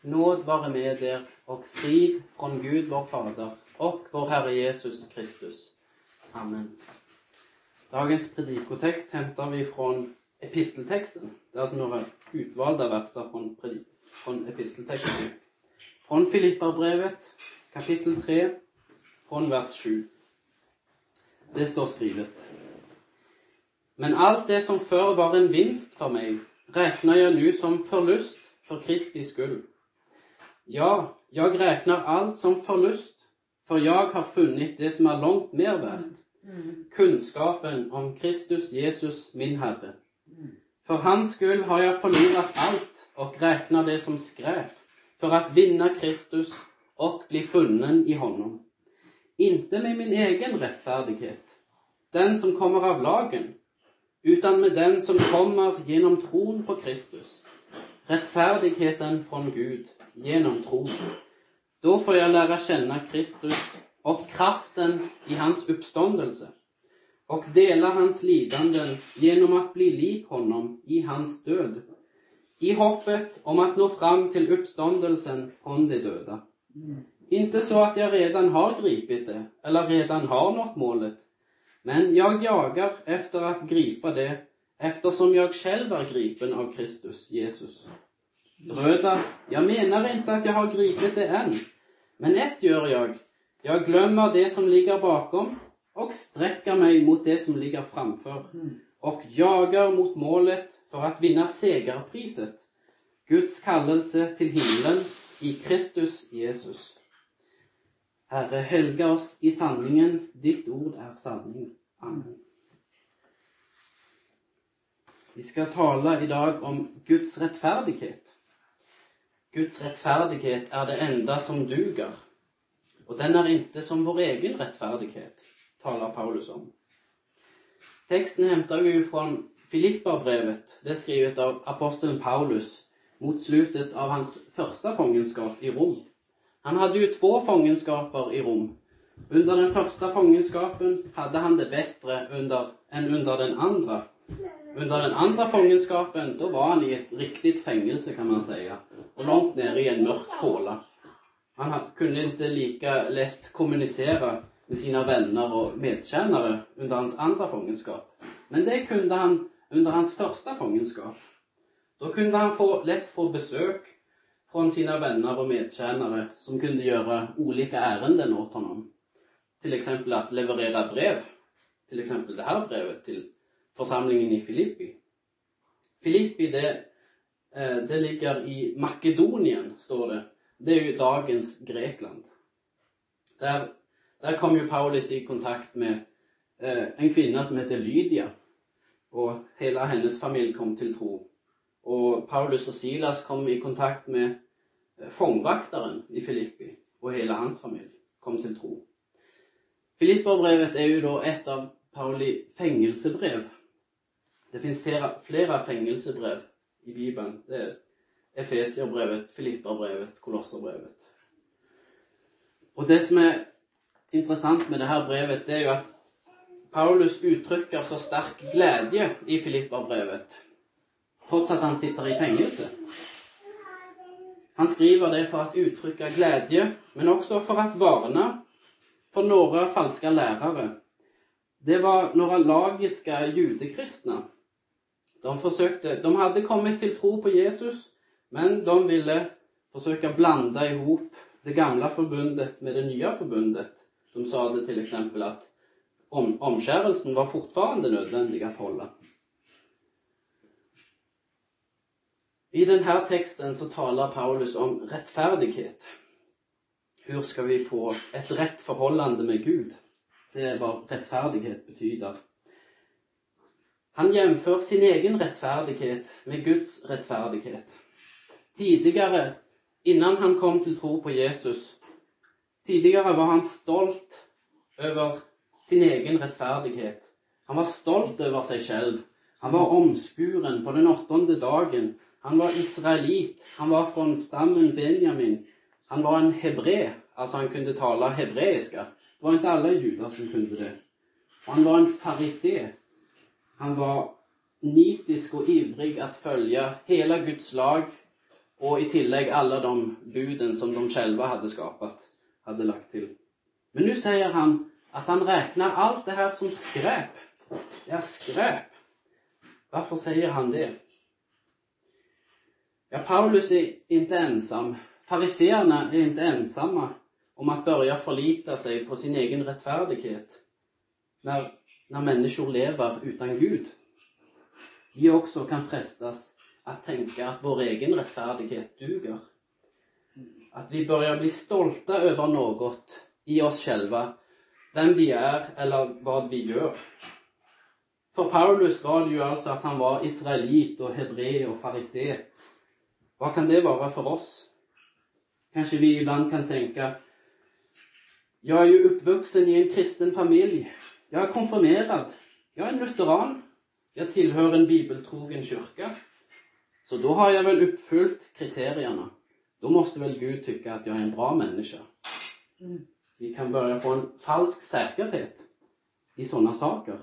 Nåd vare med er och frid från Gud vår Fader och vår Herre Jesus Kristus. Amen. Dagens predikotekst hämtar vi från episteltexten. Det är alltså några utvalda verser från episteltexten. Från Filipperbrevet, kapitel 3, från vers 7. Det står skrivet: Men allt det som förr var en vinst för mig räknar jag nu som förlust för Kristi skull. Ja, jag räknar allt som förlust, för jag har funnit det som är långt mer värt. Kunskapen om Kristus Jesus min Herre. För hans skull har jag förlorat allt och räknar det som skräp, för att vinna Kristus och bli funnen i honom. Inte med min egen rättfärdighet, den som kommer av lagen, utan med den som kommer genom tron på Kristus. Rättfärdigheten från Gud genom tron. Då får jag lära känna Kristus och kraften i hans uppståndelse och dela hans lidanden genom att bli lik honom i hans död, i hoppet om att nå fram till uppståndelsen från de döda. Inte så att jag redan har gripit det eller redan har nått målet, men jag jagar efter att gripa det, eftersom jag själv är gripen av Kristus Jesus. Bröder, jag menar inte att jag har gripit det än, men ett gör jag. Jag glömmer det som ligger bakom och sträcker mig mot det som ligger framför och jagar mot målet för att vinna segerpriset, Guds kallelse till himlen i Kristus Jesus. Herre, helga oss i sanningen, ditt ord är sanning. Amen. Vi ska tala idag om Guds rättfärdighet. Guds rättfärdighet är det enda som duger. Och den är inte som vår egen rättfärdighet, talar Paulus om. Texten hämtar vi från Filipperbrevet. Det är skrivet av aposteln Paulus mot slutet av hans första fångenskap i Rom. Han hade ju 2 fångenskaper i Rom. Under den första fångenskapen hade han det bättre än under den andra. Under den andra fångenskapen, då var han i ett riktigt fängelse kan man säga. Och långt ner i en mörk håla. Han kunde inte lika lätt kommunicera med sina vänner och medtjänare under hans andra fångenskap. Men det kunde han under hans första fångenskap. Då kunde han lätt få besök från sina vänner och medtjänare som kunde göra olika ärenden åt honom. Till exempel att leverera brev. Till exempel det här brevet till församlingen i Filippi. Filippi det ligger i Makedonien, står det. Det är ju dagens Grekland. Där kom ju Paulus i kontakt med en kvinna som heter Lydia. Och hela hennes familj kom till tro. Och Paulus och Silas kom i kontakt med fångvaktaren i Filippi. Och hela hans familj kom till tro. Filipperbrevet är ju då ett av Pauli fängelsebrev. Det finns flera fängelsebrev i Bibeln. Det är Efesierbrevet, Filipperbrevet, Kolosserbrevet. Och det som är intressant med det här brevet, det är ju att Paulus uttrycker så stark glädje i Filipperbrevet, trots att han sitter i fängelse. Han skriver det för att uttrycka glädje, men också för att varna för några falska lärare. Det var några lagiska judekristna. De hade kommit till tro på Jesus, men de ville försöka blanda ihop det gamla förbundet med det nya förbundet. De sa det till exempel att omskärelsen var fortfarande nödvändig att hålla. I den här texten så talar Paulus om rättfärdighet. Hur ska vi få ett rätt förhållande med Gud? Det är vad rättfärdighet betyder. Han jämför sin egen rättfärdighet med Guds rättfärdighet. Tidigare, innan han kom till tro på Jesus, tidigare var han stolt över sin egen rättfärdighet. Han var stolt över sig själv. Han var omskuren på den 8:e dagen. Han var israelit. Han var från stammen Benjamin. Han var en hebré, alltså han kunde tala hebreiska. Det var inte alla judar som kunde det. Och han var en farisé. Han var nitisk och ivrig att följa hela Guds lag og i tillegg alle de buden som de selv hadde skapat, hadde lagt til. Men nå sier han at han räknar alt det her som skräp. Det er skräp. Hvorfor sier han det? Ja, Paulus är inte ensam. Fariseerna är inte ensamma om att börja förlita sig på sin egen rättfärdighet när människor lever utan Gud. Vi också kan frestas att tänka att vår egen rättfärdighet duger. Att vi börjar bli stolta över något i oss själva, vem vi är eller vad vi gör. För Paulus var det ju alltså att han var israelit och hebré och farisé. Vad kan det vara för oss? Kanske vi ibland kan tänka, jag är ju uppvuxen i en kristen familj. Jag är konfirmerad. Jag är en lutheran. Jag tillhör en bibeltrogen kyrka. Så då har jag väl uppfyllt kriterierna. Då måste väl Gud tycka att jag är en bra människa. Vi kan börja få en falsk säkerhet i sådana saker.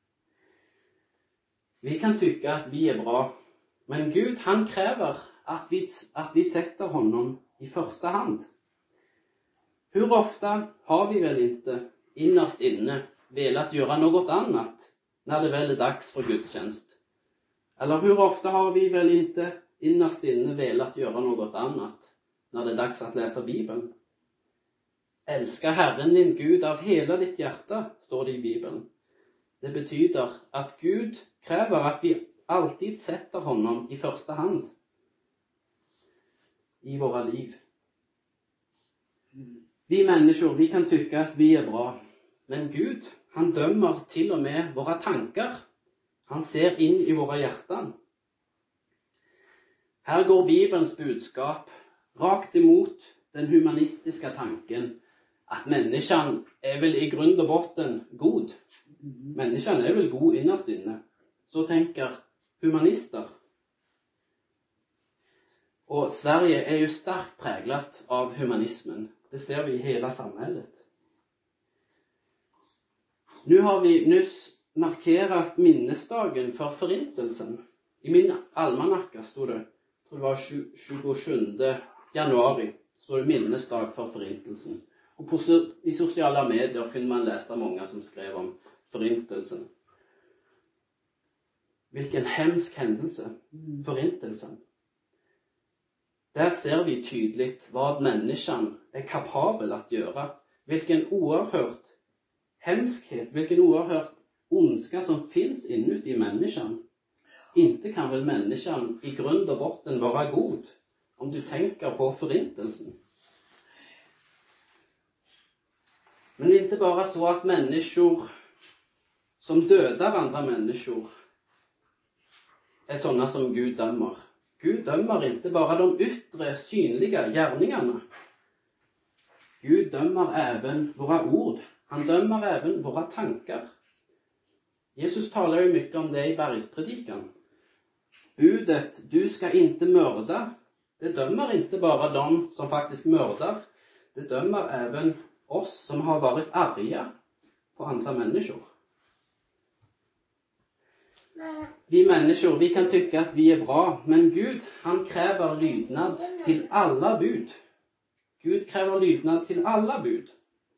Vi kan tycka att vi är bra. Men Gud, han kräver att vi sätter honom i första hand. Hur ofta har vi väl inte innerst inne velat göra något annat när det väl är dags för gudstjänst? Eller hur ofta har vi väl inte innerst inne velat göra något annat när det är dags att läsa Bibeln? Älska Herren din Gud av hela ditt hjärta, står det i Bibeln. Det betyder att Gud kräver att vi alltid sätter honom i första hand i våra liv. Vi människor, vi kan tycka att vi är bra. Men Gud, han dömer till och med våra tankar. Han ser in i våra hjärtan. Här går Bibelns budskap rakt emot den humanistiska tanken att människan är väl i grund och botten god. Människan är väl god innerst inne. Så tänker humanister. Och Sverige är ju starkt präglat av humanismen. Det ser vi i hela samhället. Nu har vi nyss markerat minnesdagen för förintelsen. I min almanacka stod det, jag tror det var 27 januari, stod det minnesdag för förintelsen. Och i sociala medier kunde man läsa många som skrev om förintelsen. Vilken hemsk händelse, förintelsen. Där ser vi tydligt vad människan är kapabel att göra. Vilken oerhört hemskhet, vilken oerhört ondska som finns inuti människan. Inte kan väl människan i grund och botten vara god om du tänker på förintelsen. Men det är inte bara så att människor som dödar andra människor är sådana som Gud dömer. Gud dömer inte bara de yttre synliga gärningarna. Gud dömer även våra ord. Han dömer även våra tankar. Jesus talar ju mycket om det i bergspredikan. Budet, du ska inte mörda. Det dömer inte bara de som faktiskt mördar. Det dömer även oss som har varit arga på andra människor. Vi människor, vi kan tycka att vi är bra, men Gud, han kräver lydnad till alla bud. Gud kräver lydnad till alla bud.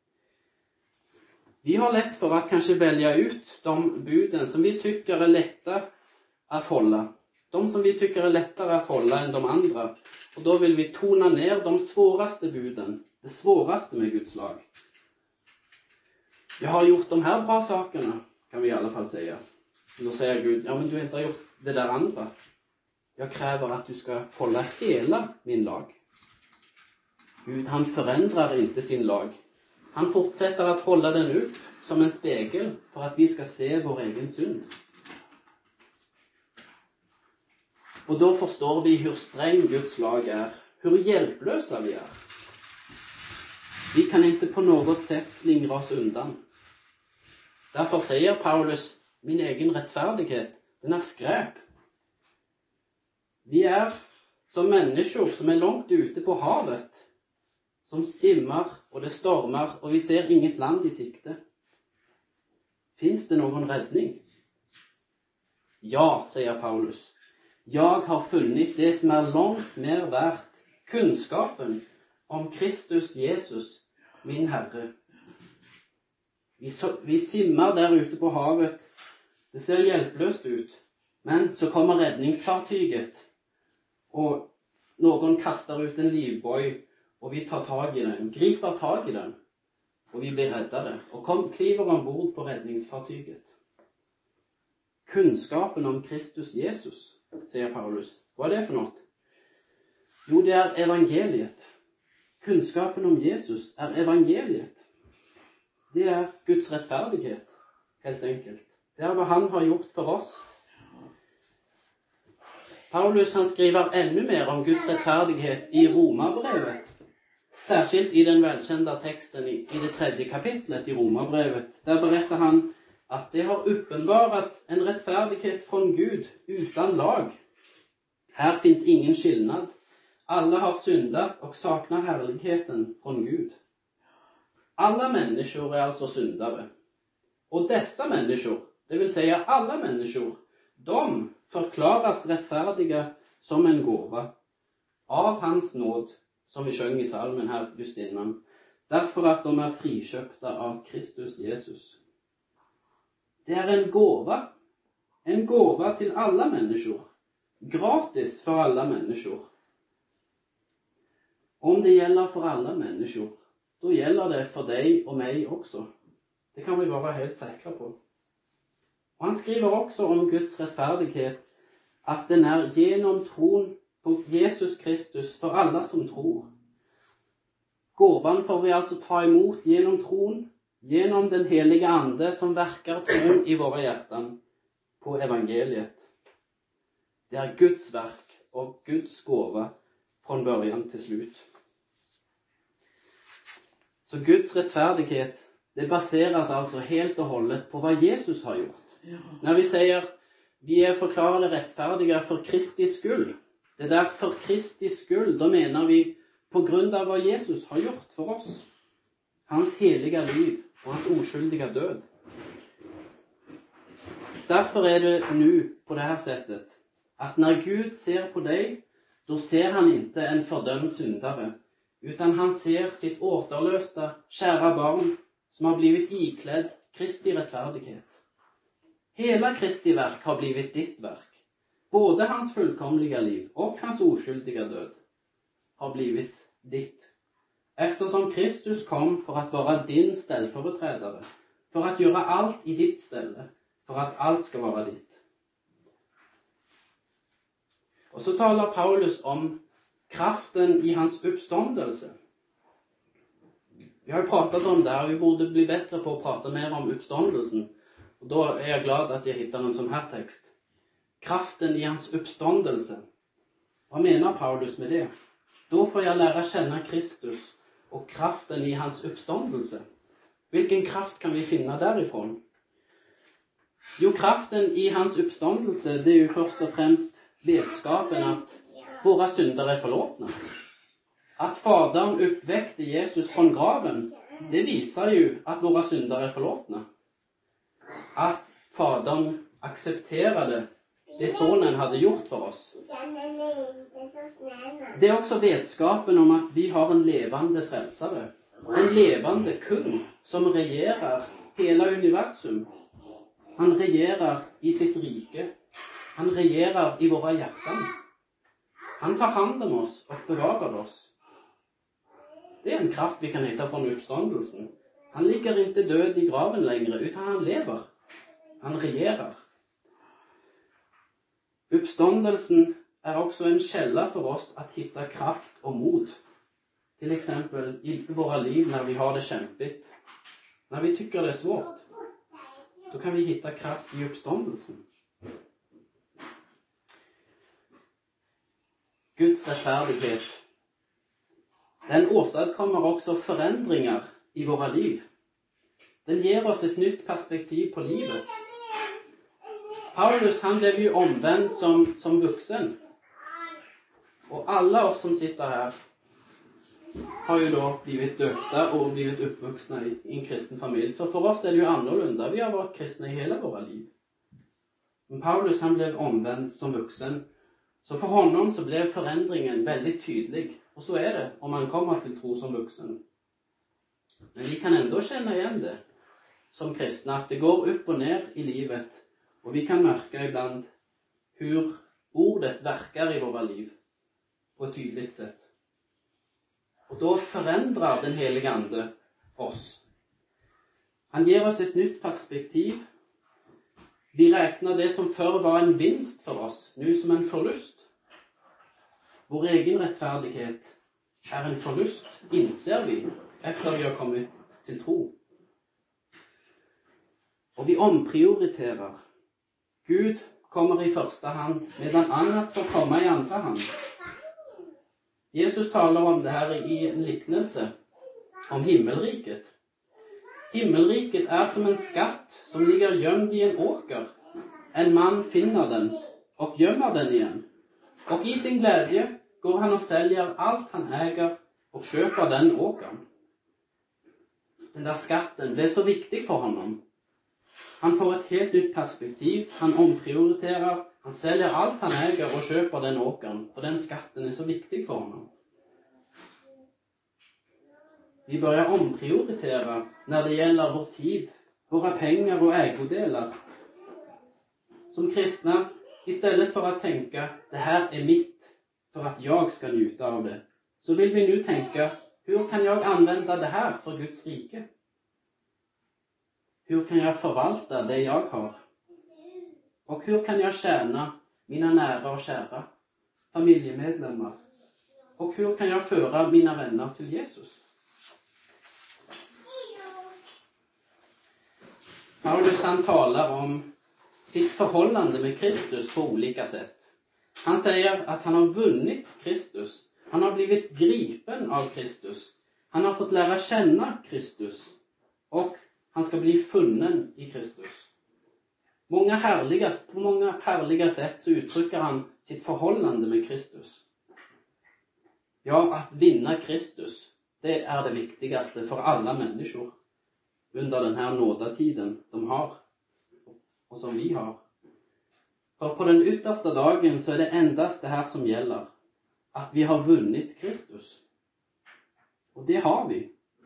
Vi har lätt för att kanske välja ut de buden som vi tycker är lätta att hålla. De som vi tycker är lättare att hålla än de andra. Och då vill vi tona ner de svåraste buden. Det svåraste med Guds lag. Jag har gjort de här bra sakerna, kan vi i alla fall säga. Och då säger Gud, ja men du har inte gjort det där andra. Jag kräver att du ska hålla hela min lag. Gud, han förändrar inte sin lag. Han fortsätter att hålla den upp som en spegel för att vi ska se vår egen synd. Och då förstår vi hur sträng Guds lag är. Hur hjälplösa vi är. Vi kan inte på något sätt slingra oss undan. Därför säger Paulus, min egen rättfärdighet, den är skräp. Vi är som människor som är långt ute på havet. Som simmar och det stormar och vi ser inget land i sikte. Finns det någon räddning? Ja, säger Paulus. Jeg har funnet det som langt mer verdt, kunnskapen om Kristus Jesus, min Herre. Vi simmer der ute på havet. Det ser hjelpeløst ut. Men så kommer redningsfartyget, og noen kaster ut en livbøy, og vi tar tag i den, griper tag i den, og vi blir reddet. Og kliver ombord på redningsfartyget. Kunnskapen om Kristus Jesus, sier Paulus. Hva er det for noe? Jo, det er evangeliet. Kunnskapen om Jesus er evangeliet. Det er Guds rettferdighet, helt enkelt. Det er hva han har gjort for oss. Paulus han skriver enda mer om Guds rettferdighet i Romerbrevet. Særskilt i den velkjente teksten i det 3. kapitlet i Romerbrevet. Der beretter han at det har uppenbaret en rettferdighet fra Gud uten lag. Her finnes ingen skillnad. Alle har syndet og sakner herligheten fra Gud. Alle mennesker er altså syndere. Og disse mennesker, det vil si alle mennesker, de forklares rettferdige som en gåve av hans nåd, som vi skjøng i salmen her just innan, derfor at de er frikjøpte av Kristus Jesus. Det er en gåve til alle mennesker, gratis for alle mennesker. Om det gjelder for alle mennesker, da gjelder det for deg og meg også. Det kan vi være helt sikre på. Og han skriver også om Guds rettferdighet, at den er gjennom troen på Jesus Kristus for alle som tror. Gåven får vi altså ta imot gjennom troen, gjennom den helige ande som verker troen i våre hjerter på evangeliet. Det er Guds verk og Guds gåve fra børjan til slutt. Så Guds rettferdighet, det baseres altså helt og holdet på hva Jesus har gjort. Når vi sier vi er forklarede rettferdige for Kristi skyld, det der for Kristi skyld, da mener vi på grunn av hva Jesus har gjort for oss. Hans helige liv og hans uskyldige død. Derfor er det nå på dette settet, at når Gud ser på deg, da ser han ikke en fordømt syndere, utan han ser sitt återløste, kjære barn, som har blivet ikledd Kristi rettferdighet. Hele Kristi verk har blivet ditt verk. Både hans fullkomlige liv og hans uskyldige død har blivet ditt. Eftersom Kristus kom for at være din stellforetredere, for at gjøre alt i ditt stelle, for at alt skal være ditt. Og så taler Paulus om kraften i hans oppståndelse. Vi har jo pratet om det her, vi burde bli bedre på å prate mer om oppståndelsen. Og da er jeg glad at jeg hittar en sånn her tekst. Kraften i hans oppståndelse. Hva mener Paulus med det? Da får jeg lære å kjenne Kristus og kraften i hans oppståndelse. Hvilken kraft kan vi finne derifra? Jo, kraften i hans oppståndelse, det er jo først og fremst vetskapen at våre synder er forlåtne. At Faderen oppvekte Jesus fra graven, det viser jo at våre synder er forlåtne. At Faderen aksepterer det Sonen hadde gjort for oss. Det er også vetskapen om at vi har en levende frelsere. En levende kun som regjerer hele universum. Han regjerer i sitt rike. Han regjerer i våre hjerter. Han tar hand om oss og bevarer oss. Det er en kraft vi kan hitte fra oppståndelsen. Han ligger ikke død i graven lenger, utan han lever. Han regjerer. Oppståndelsen er også en kjelle for oss at hitte kraft og mod. Til eksempel i våre liv når vi har det kjempet. Når vi tykker det er svårt, da kan vi hitte kraft i oppståndelsen. Guds rettferdighet, den åstadkommer også forandringer i våre liv. Den gir oss et nytt perspektiv på livet. Paulus, han ble jo omvendt som voksen. Og alle oss som sitter her, har jo da blitt døpte og blitt oppvoksne i en kristen familie. Så for oss er det jo annorlunda. Vi har vært kristne i hele våre liv. Men Paulus, han ble omvendt som voksen. Så for honom så ble forandringen veldig tydelig, og så er det om man kommer til tro som voksen. Men vi kan enda kjenne igjen det som kristne, at det går opp og ned i livet, og vi kan merke iblant hvor ordet verker i våre liv på et tydelig sett. Og da forandrer den Hellige Ande oss. Han gir oss et nytt perspektiv. Vi regner det som før var en vinst for oss, nå som en forlust. Vår egen rettferdighet er en forlust, innser vi, efter vi har kommet til tro. Og vi omprioriterer. Gud kommer i første hand, medan annet får komme i andre hand. Jesus taler om det her i en liknelse om himmelriket. Himmelriket er som en skatt som ligger gjemt i en åker. En mann finner den og gjemmer den igjen. Og i sin glede går han og selger alt han eier og kjøper den åkeren. Den der skatten ble så viktig for honom. Han får et helt nytt perspektiv, han omprioriterer, han selger alt han eier og kjøper den åkeren, for den skatten er så viktig for honom. Vi bør omprioritere når det gjelder vår tid, våre penger og egodeler. Som kristne, i stedet for å tenke, det her er mitt, for at jeg skal nyte av det, så vil vi nå tenke, hvor kan jeg anvende det her for Guds rike? Hvor kan jeg forvalte det jeg har? Og hvor kan jeg tjene mine nære og kjære, familiemedlemmer? Og hvor kan jeg føre mine venner til Jesus? Paulus han taler om sitt forholdende med Kristus på ulike sett. Han sier at han har vunnet Kristus. Han har blivit gripen av Kristus. Han har fått lære kjenne Kristus. Og han skal bli funnet i Kristus. På mange herlige sett så uttrykker han sitt forholdende med Kristus. Ja, at vinne Kristus, det er det viktigste for alle mennesker under denne nådetiden de har, og som vi har. For på den ytterste dagen så er det endast det her som gjelder, at vi har vunnet Kristus. Og det har vi.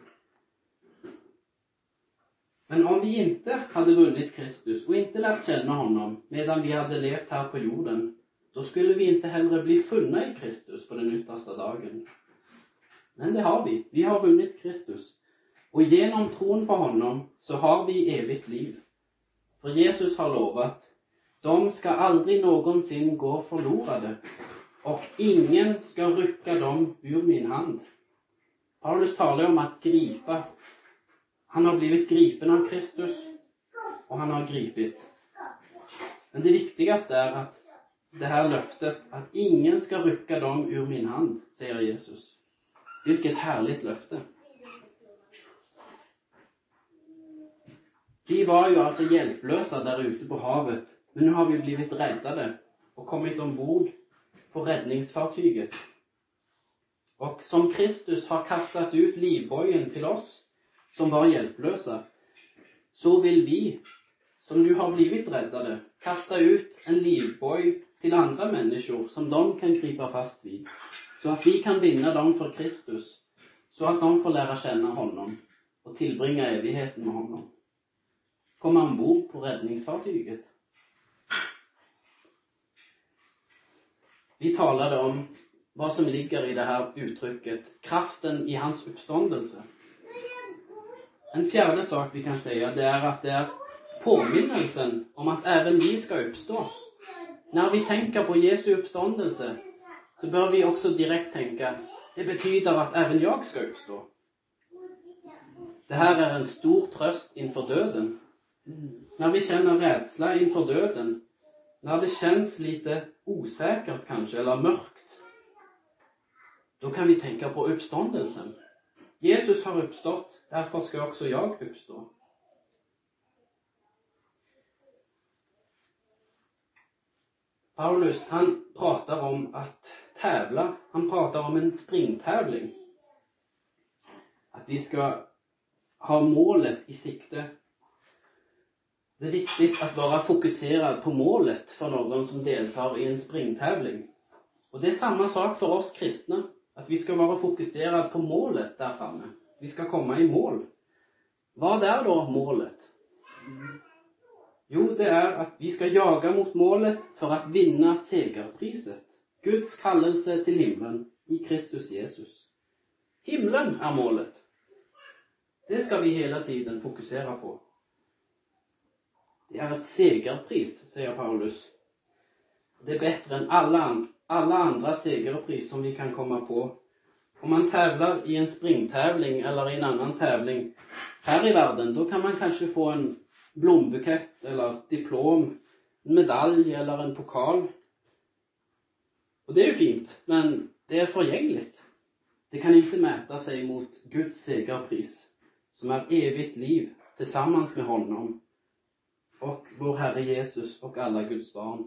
Men om vi ikke hadde vunnet Kristus, og ikke lært kjenne honom, medan vi hadde levt her på jorden, da skulle vi ikke heller bli funnet i Kristus på den ytterste dagen. Men det har vi. Vi har vunnet Kristus. Og gjennom troen på honom, så har vi evigt liv. For Jesus har lovet, de skal aldri noensinne gå forlorede, og ingen skal rykke dem ur min hand. Paulus taler om at gripe. Han har blivit gripen av Kristus, og han har gripet. Men det viktigste er at det her løftet, at ingen skal rykke dem ur min hand, sier Jesus. Hvilket herlig løfte. Vi var jo altså hjelpløse der ute på havet, men nå har vi blivit reddede og kommet ombord på redningsfartyget. Og som Kristus har kastet ut livbøyen til oss, som var hjelpløse, så vil vi, som nu har blivit reddede, kaste ut en livbøy til andre mennesker som de kan gripe fast vid, så at vi kan vinne dem for Kristus, så at de får lære kjenne honom og tilbringe evigheten med honom. Komme ombord på redningsfartyget. Vi taler om hva som ligger i det her uttrykket, kraften i hans oppståndelse. En fjerde sak vi kan si, det er at det er påminnelsen om at even vi skal oppstå. Når vi tenker på Jesu oppståndelse, så bør vi også direkte tenke, det betyder at even jeg skal oppstå. Dette er en stor trøst innenfor døden. Når vi kjenner redsla innenfor døden, når det kjennes lite usikkert kanskje, eller mørkt, da kan vi tenke på oppståndelsen. Jesus har oppstått, derfor skal også jeg oppstå. Paulus, han prater om at tävla, han prater om en springtävling. At vi skal ha målet i sikte. Det er viktig at være fokuseret på målet for noen som deltar i en springtävling. Og det er samme sak for oss kristne, at vi skal være fokusert på målet der fremme. Vi skal komme i mål. Hva er da målet? Jo, det er at vi skal jage mot målet for å vinne segerpriset. Guds kallelse til himmelen i Kristus Jesus. Himmelen er målet. Det skal vi hele tiden fokusere på. Det er et segerpris, sier Paulus. Det er bedre enn alle andre segerpris som vi kan komme på. Om man tävlar i en springtävling eller i en annen tävling her i verden, da kan man kanskje få en blombukett eller diplom, en medalj eller en pokal. Og det er jo fint, men det er forgjengelig. Det kan ikke mäta seg mot Guds segerpris, som er evigt liv tillsammans med honom och vår Herre Jesus och alla Guds barn.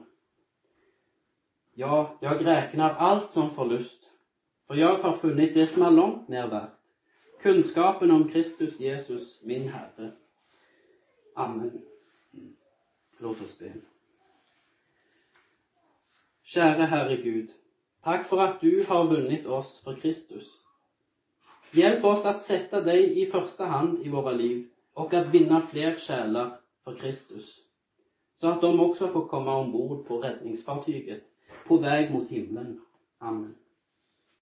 Ja, jag räknar allt som förlust, för jag har funnit det som är långt mer värt. Kunskapen om Kristus Jesus, min Herre. Amen. Låt oss be. Kjære Herre Gud, takk for at du har vunnet oss for Kristus. Hjelp oss at sette deg i første hand i våre liv, og at vinne flere sjæler for Kristus, så at de også får komme ombord på redningsfartyget på vei mot himmelen. Amen.